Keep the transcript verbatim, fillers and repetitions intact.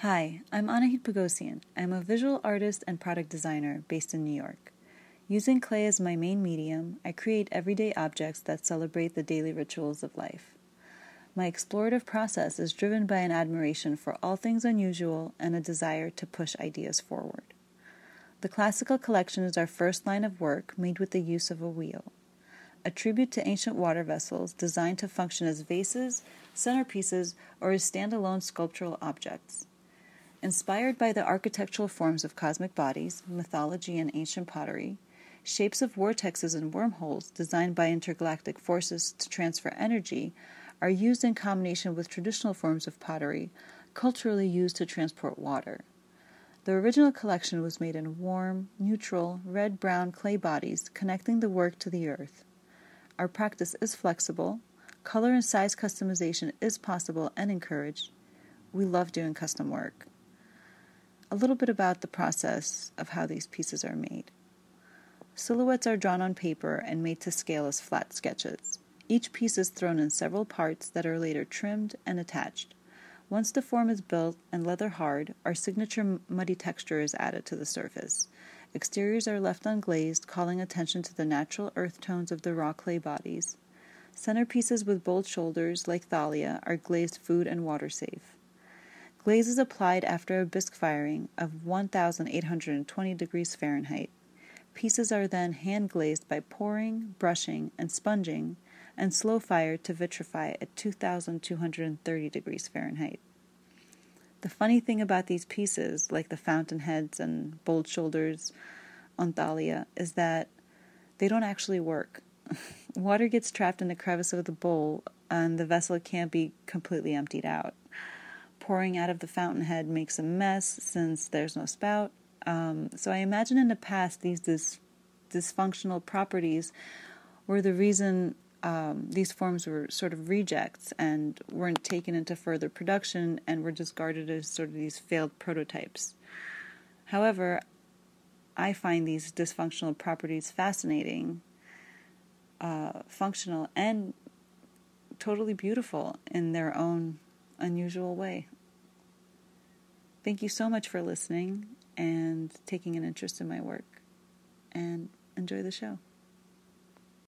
Hi, I'm Anahit Pagosian. I'm a visual artist and product designer based in New York. Using clay as my main medium, I create everyday objects that celebrate the daily rituals of life. My explorative process is driven by an admiration for all things unusual and a desire to push ideas forward. The Classical Collection is our first line of work made with the use of a wheel, a tribute to ancient water vessels designed to function as vases, centerpieces, or as standalone sculptural objects. Inspired by the architectural forms of cosmic bodies, mythology, and ancient pottery, shapes of vortexes and wormholes designed by intergalactic forces to transfer energy are used in combination with traditional forms of pottery, culturally used to transport water. The original collection was made in warm, neutral, red-brown clay bodies connecting the work to the earth. Our practice is flexible, color and size customization is possible and encouraged. We love doing custom work. A little bit about the process of how these pieces are made. Silhouettes are drawn on paper and made to scale as flat sketches. Each piece is thrown in several parts that are later trimmed and attached. Once the form is built and leather hard, our signature muddy texture is added to the surface. Exteriors are left unglazed, calling attention to the natural earth tones of the raw clay bodies. Centerpieces with bold shoulders, like Thalia, are glazed food and water safe. Glaze is applied after a bisque firing of one thousand eight hundred twenty degrees Fahrenheit. Pieces are then hand-glazed by pouring, brushing, and sponging, and slow-fired to vitrify at two thousand two hundred thirty degrees Fahrenheit. The funny thing about these pieces, like the fountainheads and bold shoulders on Thalia, is that they don't actually work. Water gets trapped in the crevice of the bowl, and the vessel can't be completely emptied out. Pouring out of the fountainhead makes a mess since there's no spout. Um, so I imagine in the past these dis- dysfunctional properties were the reason um, these forms were sort of rejects and weren't taken into further production and were discarded as sort of these failed prototypes. However, I find these dysfunctional properties fascinating, uh, functional, and totally beautiful in their own unusual way. Thank you so much for listening and taking an interest in my work, and enjoy the show.